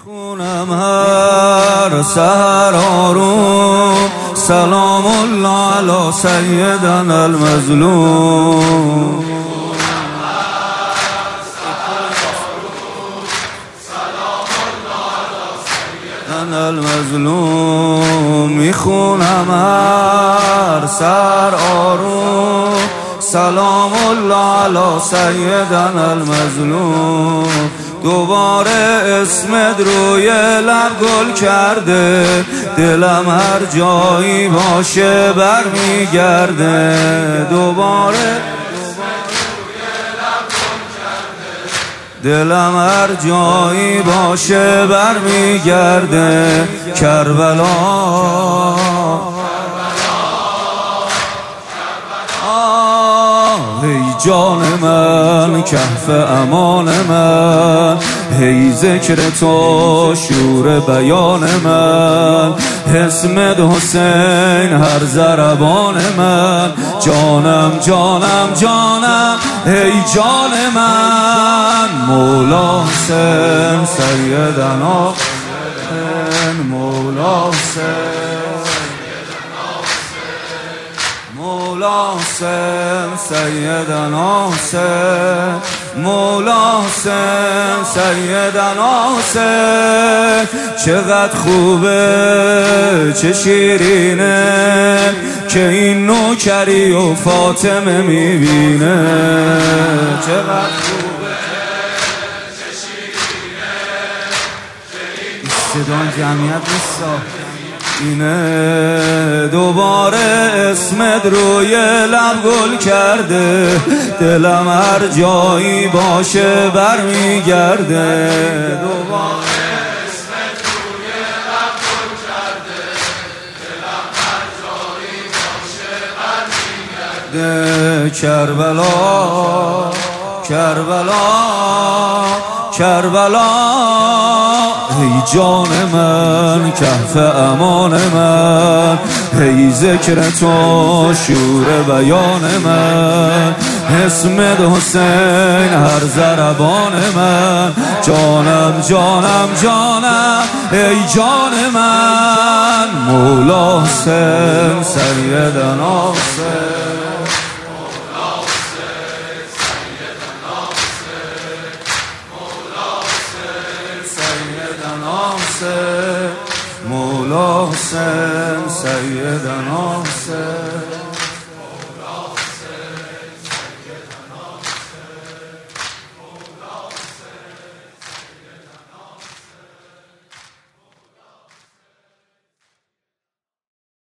میخونم هر سحر آروم سلام الله علی سیدنا المظلوم. المظلوم میخونم هر سر آروم سلام الله علی سیدنا المظلوم. دوباره اسمت روی لب گل کرده، دلم هر جایی باشه برمیگرده. دوباره دلم هر جایی باشه برمیگرده. کربلا ای جان من، کهف امان من، هی ذکر تو شور بیان من، اسمت حسین هر ضربان من. جانم جانم جانم ای جان من، مولا حسین سیدنا حسین، مولا حسین، مولا حسین سیدنا حسین، مولا حسین سیدنا حسین. چقدر خوبه چه شیرینه که این نوکری و فاطمه میبینه. چقدر خوبه چه شیرینه که این صدای جمعیت نیستا اینه. دوباره اسمت روی لب گل کرده، دلم هر جایی باشه برمیگرده. دوباره اسمت روی لب گل کرده، دلم هر جایی باشه برمیگرده. کربلا کربلا کربلا ای جان من، کهف امان من، ای ذکر تو شور بیان من، اسمت حسین هر ضربان من. جانم جانم جانم ای جان من، مولا حسین سیدنا حسین، مولا حسین سیدنا حسین.